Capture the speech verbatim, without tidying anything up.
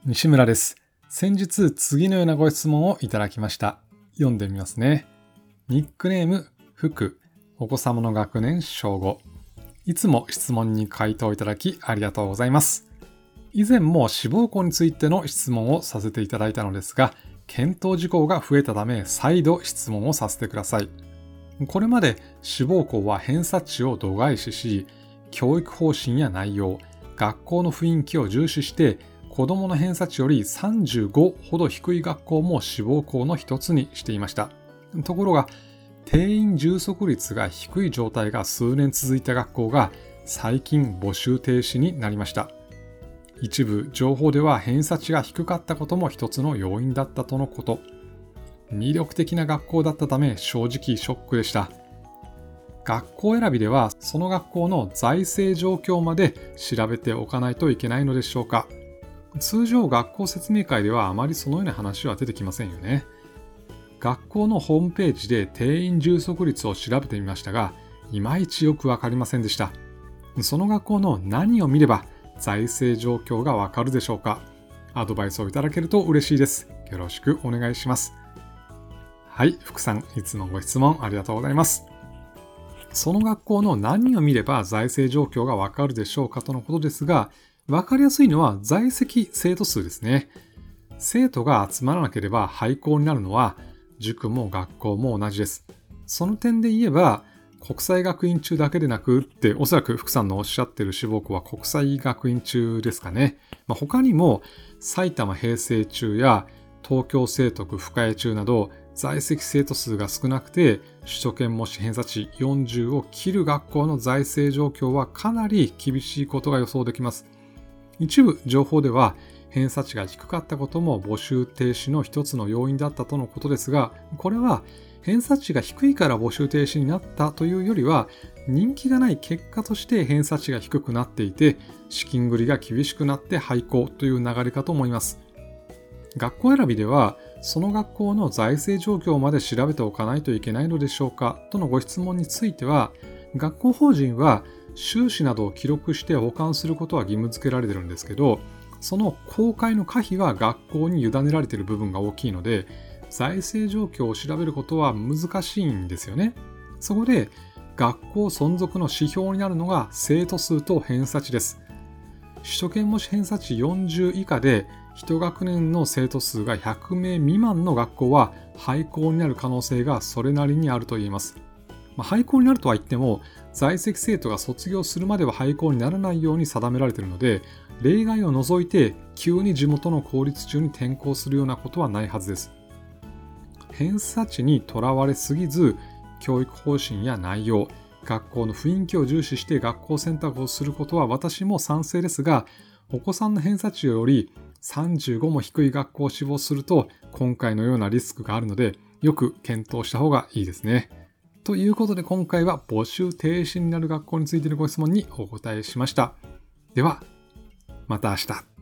西村です。先日次のようなご質問をいただきました。読んでみますね。ニックネーム、福。お子様の学年小ご。いつも質問に回答いただきありがとうございます。以前も志望校についての質問をさせていただいたのですが、検討事項が増えたため再度質問をさせてください。これまで志望校は偏差値を度外視し、教育方針や内容、学校の雰囲気を重視して子どもの偏差値よりさんじゅうごほど低い学校も志望校の一つにしていました。ところが、定員充足率が低い状態が数年続いた学校が最近募集停止になりました。一部情報では偏差値が低かったことも一つの要因だったとのこと。魅力的な学校だったため正直ショックでした。学校選びではその学校の財政状況まで調べておかないといけないのでしょうか。通常学校説明会ではあまりそのような話は出てきませんよね。学校のホームページで定員充足率を調べてみましたが、いまいちよくわかりませんでした。その学校の何を見れば財政状況がわかるでしょうか。アドバイスをいただけると嬉しいです。よろしくお願いします。はい、福さん、いつもご質問ありがとうございます。その学校の何を見れば財政状況がわかるでしょうかとのことですが、わかりやすいのは在籍生徒数ですね。生徒が集まらなければ廃校になるのは塾も学校も同じです。その点で言えば国際学院中だけでなくって、おそらく福さんのおっしゃっている志望校は国際学院中ですかね。まあ、他にも埼玉平成中や東京聖徳深谷中など在籍生徒数が少なくて首都圏模試偏差値よんじゅうを切る学校の財政状況はかなり厳しいことが予想できます。一部情報では偏差値が低かったことも募集停止の一つの要因だったとのことですが、これは偏差値が低いから募集停止になったというよりは、人気がない結果として偏差値が低くなっていて、資金繰りが厳しくなって廃校という流れかと思います。学校選びでは、その学校の財政状況まで調べておかないといけないのでしょうかとのご質問については、学校法人は収支などを記録して保管することは義務付けられているんですけど、その公開の可否は学校に委ねられている部分が大きいので、財政状況を調べることは難しいんですよね。そこで学校存続の指標になるのが生徒数と偏差値です。首都圏模試偏差値よんじゅう以下でいち学年の生徒数がひゃくめい未満の学校は廃校になる可能性がそれなりにあると言えます。まあ、廃校になるとは言っても、在籍生徒が卒業するまでは廃校にならないように定められているので、例外を除いて急に地元の公立中に転校するようなことはないはずです。偏差値にとらわれすぎず、教育方針や内容、学校の雰囲気を重視して学校選択をすることは私も賛成ですが、お子さんの偏差値よりさんじゅうごも低い学校を志望すると今回のようなリスクがあるので、よく検討した方がいいですね。ということで今回は募集停止になる学校についてのご質問にお答えしました。では、また明日。